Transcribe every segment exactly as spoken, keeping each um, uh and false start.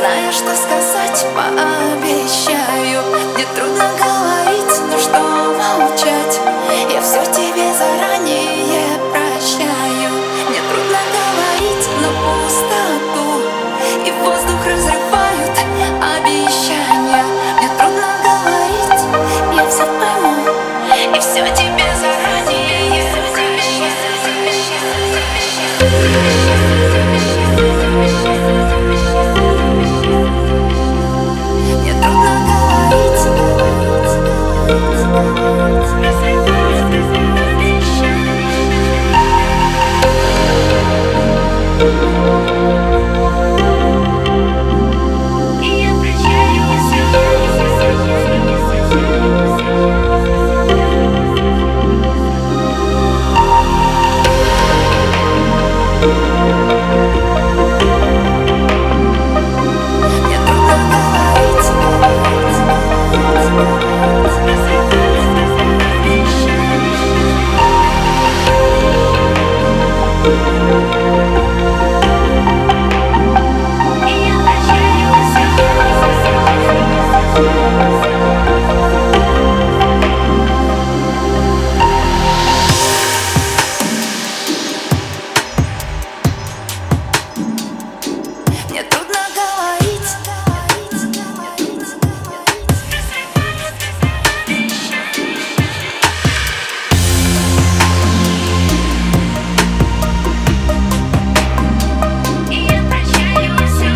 знаю, что сказать, пообещаю. Мне трудно говорить, но что молчать? Я все тебе заранее прощаю. Мне трудно говорить, но пустоту и воздух разрывают обещания. Мне трудно говорить, я все пойму и все тебе заранее прощаю. Мне трудно говорить, и я прощаю Мне трудно говорить. И я прощаю все.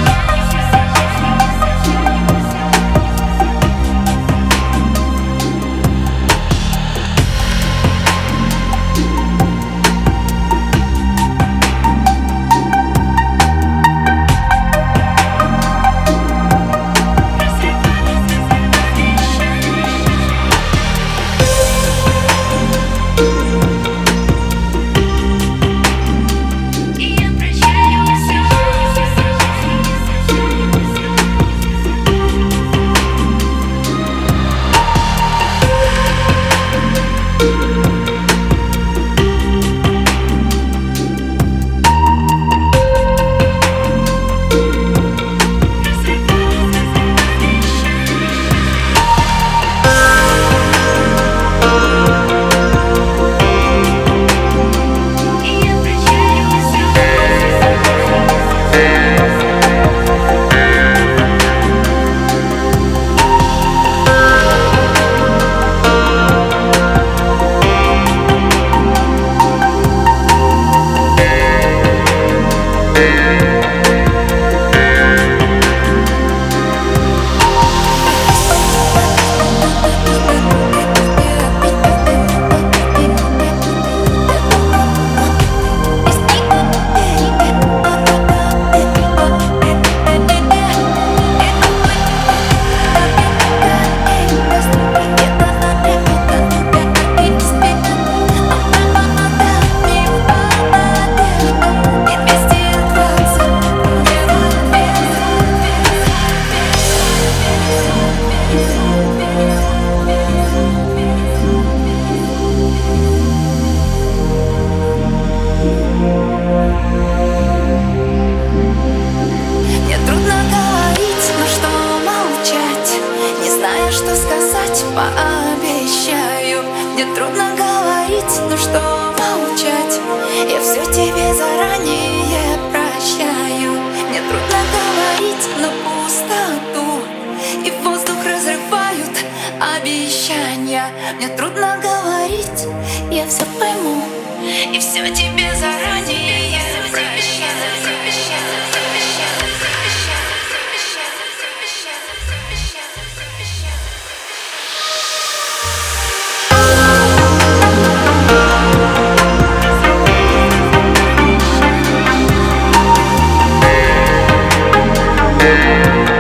Мне трудно говорить, но что молчать? Не знаю, что сказать, пообещаю. Мне трудно говорить, но что молчать? Я все тебе заранее прощаю. Мне трудно говорить, но пустоту и воздух разрывают обещания. Мне трудно говорить, я все пойму и все тебе заранее прощаю. Yeah.